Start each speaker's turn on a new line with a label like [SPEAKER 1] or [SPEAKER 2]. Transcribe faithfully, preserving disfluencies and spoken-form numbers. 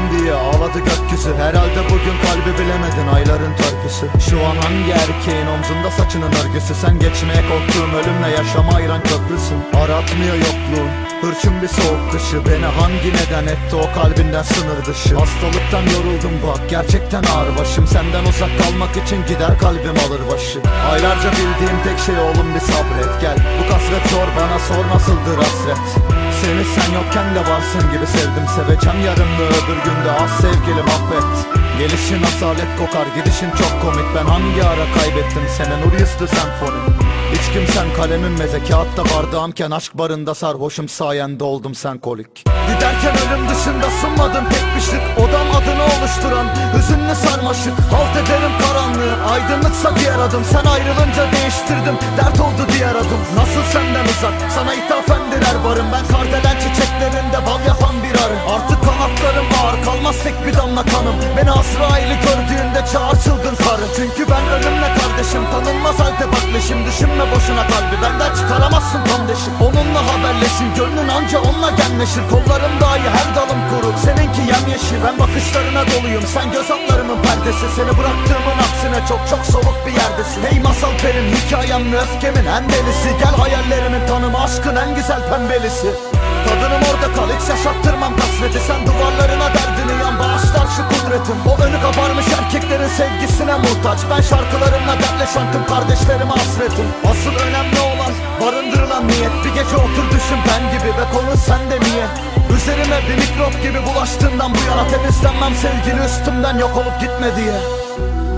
[SPEAKER 1] diye ağladı gökyüzü. Herhalde bugün kalbi bilemedin, ayların törpüsü. Şu an hangi erkeğin omzunda saçının örgüsü? Sen geçmeye korktuğum ölümle yaşama ayıran köprüsün. Aratmıyor yokluğun, hırçın bir soğuk dışı. Beni hangi neden etti o kalbinden sınır dışı? Hastalıktan yoruldum bak, gerçekten ağır başım. Senden uzak kalmak için gider kalbim alır başı. Aylarca bildiğim tek şey oğlum bir sabret gel. Bu kasvet zor, bana sor nasıldır hasret. Seni sen yokken de varsın gibi sevdim. Seveceğim yarınlı öbür günde, ah sevgilim affet. Gelişin asalet kokar, gidişin çok komik. Ben hangi ara kaybettim senin Urius'tu senfoni. Hiç kimsen kalemim meze, kağıtta bardağımken aşk barında sarhoşum, sayende oldum sen kolik. Giderken ölüm dışında sunmadın tek bir şık. Odam adını oluşturan hüzünlü sarmaşık. Halt ederim karanlığı, aydınlıksa diğer adım. Sen ayrılınca değiştirdim, dert oldu diğer adım. Nasıl senden uzak, sana ithafen birer barım. Ben kardelen çiçeklerinde bal yapan bir arı. Artık kanatlarım ağır, kalmaz tek bir damla kanım. Beni Azrail'i gördüğünde çağır çılgın karı. Çünkü ben ölümle kardeşim, tanınmaz halde bakleşim. Düşünme boşuna kalbi, benden çıkaramazsın kardeşim. Onunla haberleşin, gönlün anca onunla genleşir. Kollarım dahi her dalım kuru, seninki yemyeşil. Ben bakışlarına doluyum, sen göz altlarımın perdesi. Seni bıraktığımın aksine çok çok soğuk bir yerdesin. Hey masal perim, hikayem mi öfkemin en delisi. Gel hayallerimin tanımı, aşkın en güzel pembelisi. Kadınım orada kal, hiç yaşattırmam kasveti. Sen duvarlarına derdini yan, bağışlar şu kudretim. O önü kabarmış erkeklerin sevgisine muhtaç. Ben şarkılarımla dertleşen tüm kardeşlerime hasretim. Asıl önemli olan barındırılan niyet. Bir gece otur düşün ben gibi ve konu sende niye? Üzerime bir mikrop gibi bulaştığından bu yana temizlenmem sevgili, üstümden yok olup gitme diye.